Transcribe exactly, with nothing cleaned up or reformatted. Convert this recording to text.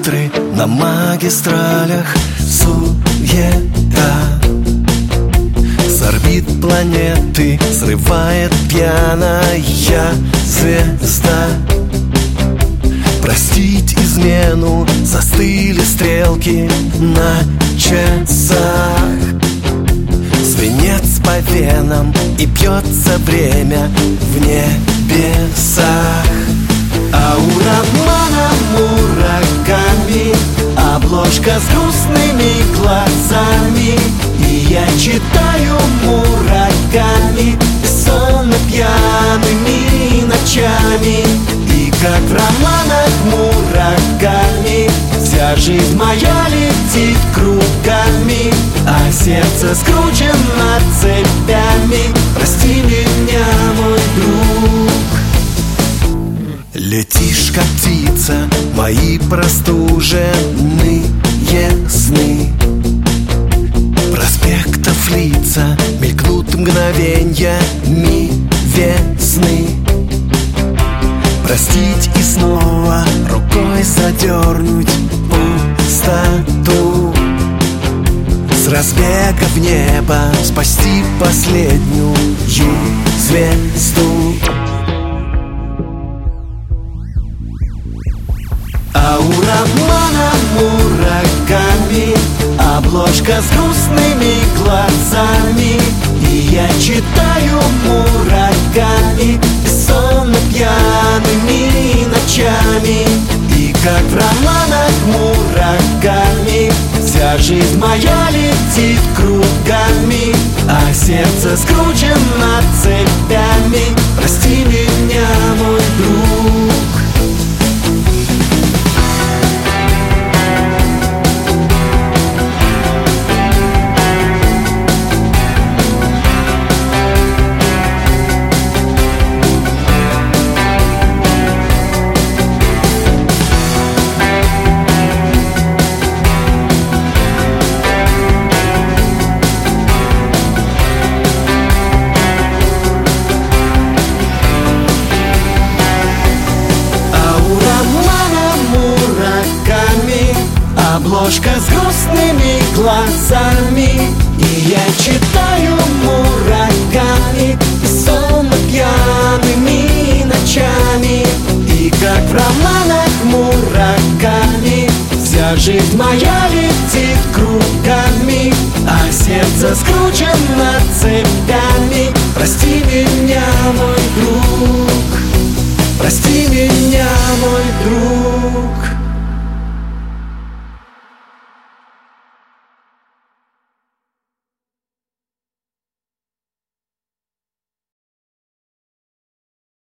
километры на магистралях суета. С орбит планеты срывает пьяная звезда. Простить измену, застыли стрелки на часах. Свинец по венам и пьется время в небесах. А у романа Мураками обложка с грустными глазами, и я читаю Мураками бессонно пьяными ночами. И как в романах Мураками вся жизнь моя летит кругами, а сердце скручено цепями. Прости меня, мой друг. Летишь, как птица, мои простуженные сны. Проспектов лица мелькнут мгновеньями весны. Простить и снова рукой задернуть пустоту. С разбега в небо спасти последнюю звезду. А у романа Мураками обложка с грустными глазами, и я читаю Мураками бессонно пьяными ночами. И как в романах Мураками вся жизнь моя летит кругами, а сердце скручено цепями. Прости меня, мой друг. Обложка с грустными глазами, и я читаю